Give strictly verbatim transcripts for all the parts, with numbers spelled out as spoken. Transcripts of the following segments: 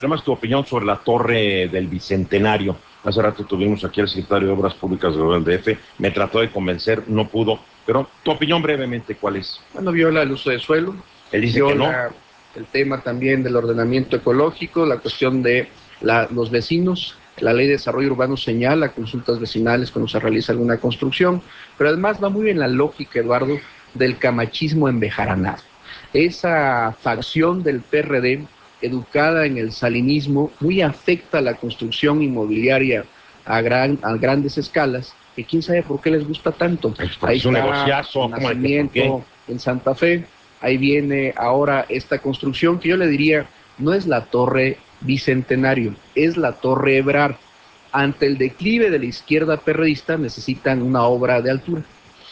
Además, tu opinión sobre la torre del Bicentenario. Hace rato tuvimos aquí al secretario de Obras Públicas del D F, me trató de convencer, no pudo, pero tu opinión brevemente, ¿cuál es? Bueno, viola el uso de suelo, Él dice viola que no. El tema también del ordenamiento ecológico, la cuestión de la, los vecinos, la ley de desarrollo urbano señala consultas vecinales cuando se realiza alguna construcción, pero además va muy en la lógica, Eduardo, del camachismo embejaranado. Esa facción del P R D, educada en el salinismo, muy afecta a la construcción inmobiliaria a, gran, a grandes escalas, que quién sabe por qué les gusta tanto. Ahí está un negociazo, el nacimiento en Santa Fe, ahí viene ahora esta construcción que yo le diría, no es la Torre Bicentenario, es la Torre Ebrard. Ante el declive de la izquierda perredista necesitan una obra de altura.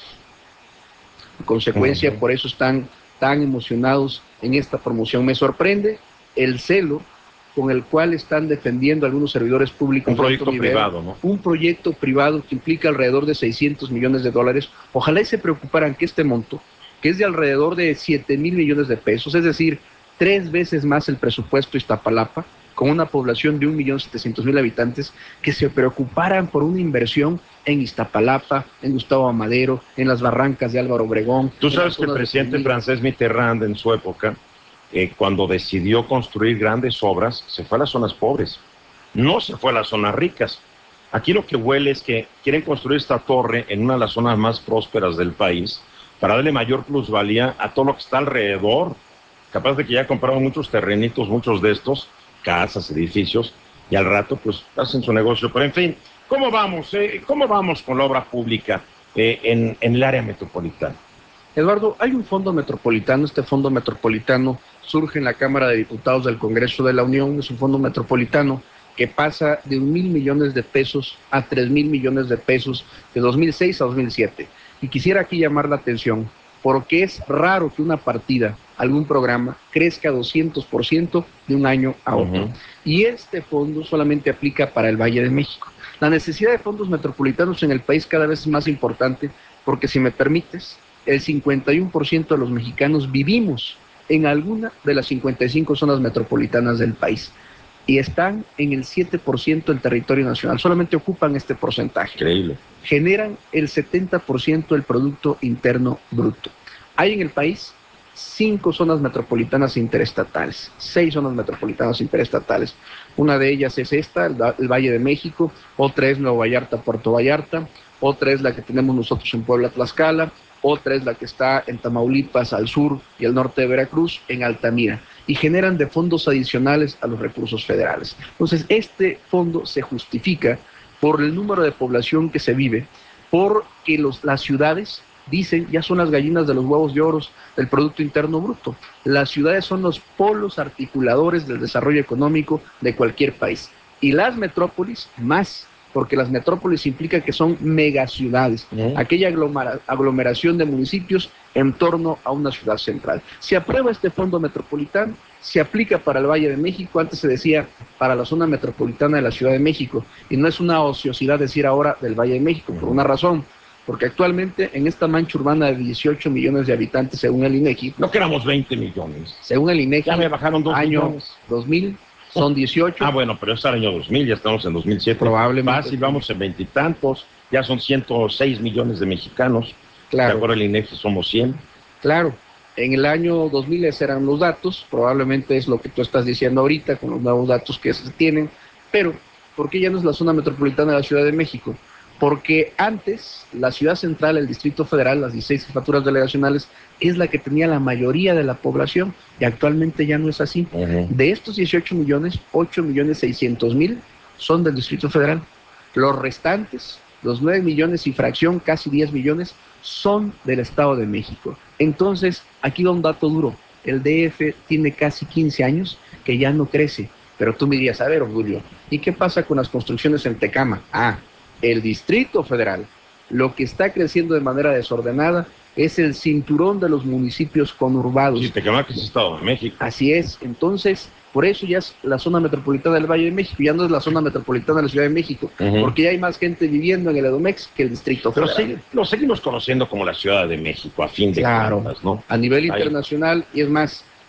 En consecuencia, uh-huh. por eso están tan emocionados en esta promoción. Me sorprende el celo con el cual están defendiendo algunos servidores públicos. Un proyecto privado, ¿no? Un proyecto privado que implica alrededor de seiscientos millones de dólares. Ojalá y se preocuparan que este monto, que es de alrededor de siete mil millones de pesos, es decir, tres veces más el presupuesto de Iztapalapa, con una población de un millón setecientos mil habitantes, que se preocuparan por una inversión en Iztapalapa, en Gustavo Amadero, en las barrancas de Álvaro Obregón. Tú sabes que el presidente francés Mitterrand en su época, eh, cuando decidió construir grandes obras, se fue a las zonas pobres, no se fue a las zonas ricas. Aquí lo que huele es que quieren construir esta torre en una de las zonas más prósperas del país para darle mayor plusvalía a todo lo que está alrededor. Capaz de que ya compraron muchos terrenitos, muchos de estos, casas, edificios, y al rato pues hacen su negocio. Pero en fin, ¿cómo vamos? Eh? ¿Cómo vamos con la obra pública eh, en, en el área metropolitana? Eduardo, hay un fondo metropolitano, este fondo metropolitano surge en la Cámara de Diputados del Congreso de la Unión, es un fondo metropolitano que pasa de un mil millones de pesos a tres mil millones de pesos de dos mil seis a dos mil siete. Y quisiera aquí llamar la atención, porque es raro que una partida, algún programa, crezca doscientos por ciento de un año a otro. Uh-huh. Y este fondo solamente aplica para el Valle de México. La necesidad de fondos metropolitanos en el país cada vez es más importante, porque si me permites, el cincuenta y uno por ciento de los mexicanos vivimos en alguna de las cincuenta y cinco zonas metropolitanas del país y están en el siete por ciento del territorio nacional, solamente ocupan este porcentaje. Increíble. Generan el setenta por ciento del Producto Interno Bruto. Hay en el país cinco zonas metropolitanas interestatales, seis zonas metropolitanas interestatales. Una de ellas es esta, el, el Valle de México, otra es Nuevo Vallarta, Puerto Vallarta, otra es la que tenemos nosotros en Puebla, Tlaxcala, otra es la que está en Tamaulipas, al sur y al norte de Veracruz, en Altamira, y generan de fondos adicionales a los recursos federales. Entonces, este fondo se justifica por el número de población que se vive, porque los, las ciudades, dicen, ya son las gallinas de los huevos de oro del Producto Interno Bruto. Las ciudades son los polos articuladores del desarrollo económico de cualquier país. Y las metrópolis, más, porque las metrópolis implican que son megaciudades, ¿eh? Aquella aglomera, aglomeración de municipios en torno a una ciudad central. Se aprueba este fondo metropolitano, se aplica para el Valle de México, antes se decía para la zona metropolitana de la Ciudad de México, y no es una ociosidad decir ahora del Valle de México, por una razón, porque actualmente en esta mancha urbana de dieciocho millones de habitantes, según el INEGI, no que éramos veinte millones. Según el INEGI, ya me bajaron dos año millones. dos mil, son dieciocho. Ah, bueno, pero es el año dos mil, ya estamos en dos mil siete. Probablemente. Fácil, vamos en veintitantos, ya son ciento seis millones de mexicanos. Claro. De acuerdo al INEGI somos cien. Claro, en el año dos mil esos eran los datos, probablemente es lo que tú estás diciendo ahorita con los nuevos datos que se tienen, pero ¿por qué ya no es la zona metropolitana de la Ciudad de México? Porque antes la ciudad central, el Distrito Federal, las dieciséis jefaturas delegacionales, es la que tenía la mayoría de la población y actualmente ya no es así. Uh-huh. De estos dieciocho millones, ocho millones seiscientos mil son del Distrito Federal. Los restantes, los nueve millones y fracción, casi diez millones, son del Estado de México. Entonces, aquí va un dato duro. El D F tiene casi quince años que ya no crece. Pero tú me dirías, a ver, Julio, ¿y qué pasa con las construcciones en Tecama? Ah, el Distrito Federal, lo que está creciendo de manera desordenada es el cinturón de los municipios conurbados. Sí, Tecama que es Estado de México. Así es, entonces, por eso ya es la zona metropolitana del Valle de México, ya no es la zona metropolitana de la Ciudad de México, uh-huh. porque ya hay más gente viviendo en el Edomex que el Distrito Federal. Pero sí, lo seguimos conociendo como la Ciudad de México, a fin de claro, cuentas, ¿no? A nivel Ahí. internacional, y es más,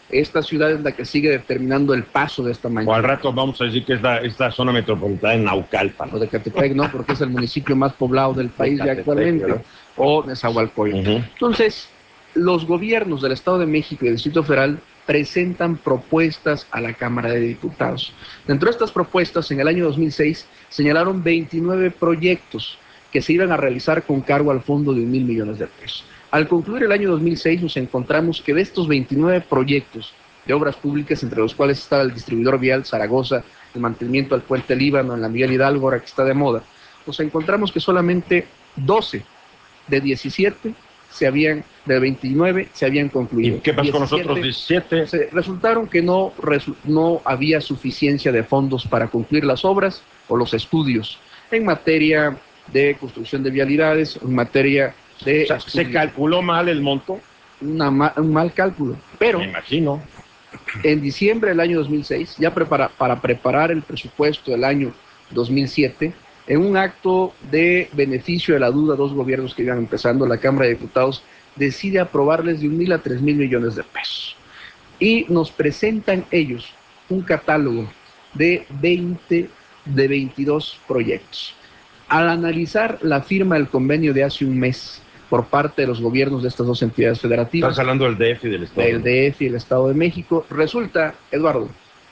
Esta ciudad es la que sigue determinando el paso de esta mancha. O al rato vamos a decir que es la, es la zona metropolitana de Naucalpan. O de Catepec, no, porque es el municipio más poblado del país ya actualmente. ¿Verdad? O Nezahualcóyotl. Uh-huh. Entonces, los gobiernos del Estado de México y del Distrito Federal presentan propuestas a la Cámara de Diputados. Dentro de estas propuestas, en el año dos mil seis, señalaron veintinueve proyectos que se iban a realizar con cargo al fondo de un mil millones de pesos. Al concluir el año dos mil seis, nos encontramos que de estos veintinueve proyectos de obras públicas, entre los cuales está el distribuidor vial Zaragoza, el mantenimiento al puente Líbano en la Miguel Hidalgo, ahora que está de moda, nos encontramos que solamente doce de diecisiete se habían, de veintinueve se habían concluido. ¿Y qué pasó con los otros diecisiete? Se, resultaron que no, resu, no había suficiencia de fondos para concluir las obras o los estudios en materia de construcción de vialidades, en materia de... O sea, ¿se calculó mal el monto? Una, un mal cálculo, pero... Me imagino. En diciembre del año dos mil seis, ya prepara, para preparar el presupuesto del año dos mil siete, en un acto de beneficio de la duda, dos gobiernos que iban empezando, la Cámara de Diputados decide aprobarles de un mil a tres mil millones de pesos. Y nos presentan ellos un catálogo de veinte, de veintidós proyectos. Al analizar la firma del convenio de hace un mes por parte de los gobiernos de estas dos entidades federativas. Estás hablando del D F y del Estado. Del D F y el Estado de México. Resulta, Eduardo,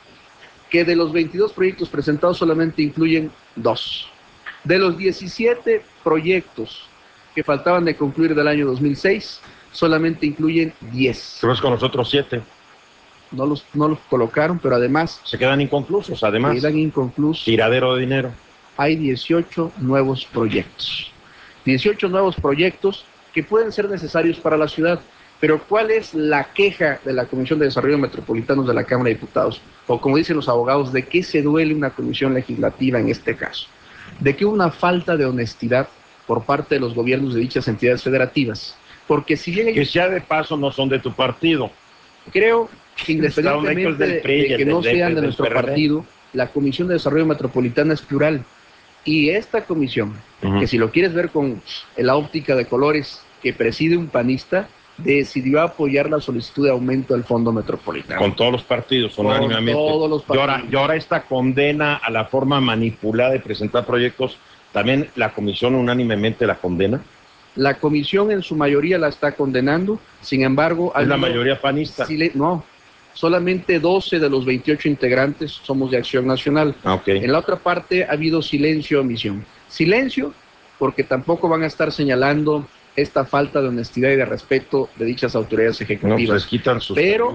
que de los veintidós proyectos presentados solamente incluyen dos. De los diecisiete proyectos que faltaban de concluir del año dos mil seis, solamente incluyen diez. ¿Qué ves con los otros siete? No los, no los colocaron, pero además... Se quedan inconclusos, además. Quedan inconclusos. Tiradero de dinero. Hay dieciocho nuevos proyectos. dieciocho nuevos proyectos que pueden ser necesarios para la ciudad. Pero ¿cuál es la queja de la Comisión de Desarrollo Metropolitano de la Cámara de Diputados? O como dicen los abogados, ¿de qué se duele una comisión legislativa en este caso? De que una falta de honestidad por parte de los gobiernos de dichas entidades federativas. Porque si bien ellos... Que ya de paso no son de tu partido. Creo que independientemente de, de que no sean de nuestro partido, la Comisión de Desarrollo Metropolitano es plural. Y esta comisión, uh-huh. que si lo quieres ver con la óptica de colores que preside un panista, decidió apoyar la solicitud de aumento del Fondo Metropolitano. Con todos los partidos, con unánimemente. Todos los partidos. Y ahora, y ahora esta condena a la forma manipulada de presentar proyectos, ¿también la comisión unánimemente la condena? La comisión en su mayoría la está condenando, sin embargo... ¿Es la mayoría panista? Si no, solamente doce de los veintiocho integrantes somos de Acción Nacional. Ah, okay. En la otra parte ha habido silencio, omisión. Silencio, porque tampoco van a estar señalando esta falta de honestidad y de respeto de dichas autoridades ejecutivas. No, pues les quitan sus pero,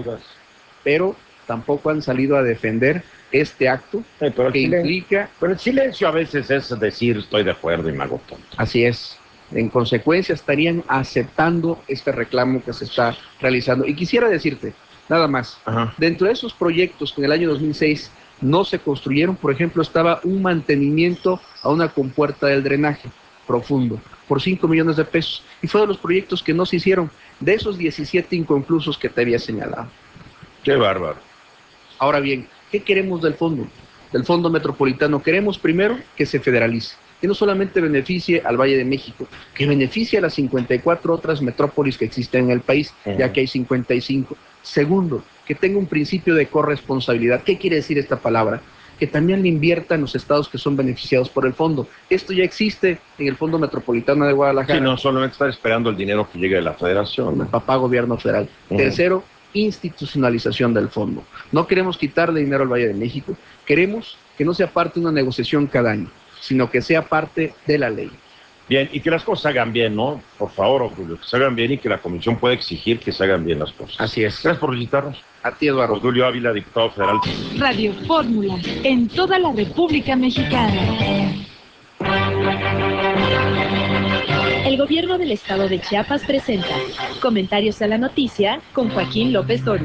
pero tampoco han salido a defender este acto sí, pero que implica... Pero el silencio a veces es decir estoy de acuerdo y me hago tonto. Así es. En consecuencia estarían aceptando este reclamo que se está realizando. Y quisiera decirte, nada más, Ajá. dentro de esos proyectos que en el año dos mil seis no se construyeron, por ejemplo, estaba un mantenimiento a una compuerta del drenaje profundo por cinco millones de pesos. Y fue de los proyectos que no se hicieron, de esos diecisiete inconclusos que te había señalado. Qué bárbaro. Ahora bien, ¿qué queremos del fondo? Del Fondo Metropolitano. Queremos primero que se federalice, que no solamente beneficie al Valle de México, que beneficie a las cincuenta y cuatro otras metrópolis que existen en el país, uh-huh. ya que hay cincuenta y cinco. Segundo, que tenga un principio de corresponsabilidad. ¿Qué quiere decir esta palabra? Que también le invierta en los estados que son beneficiados por el fondo. Esto ya existe en el Fondo Metropolitano de Guadalajara. Sí, no solamente estar esperando el dinero que llegue de la federación. El papá gobierno federal. Uh-huh. Tercero, institucionalización del fondo. No queremos quitarle dinero al Valle de México, queremos que no sea parte de una negociación cada año, sino que sea parte de la ley. Bien, y que las cosas se hagan bien, ¿no? Por favor, Julio, que se hagan bien y que la comisión pueda exigir que se hagan bien las cosas. Así es. Gracias por visitarnos. A ti, Eduardo. Julio Ávila, diputado federal. Radio Fórmula, en toda la República Mexicana. El gobierno del estado de Chiapas presenta Comentarios a la Noticia con Joaquín López Dóriga.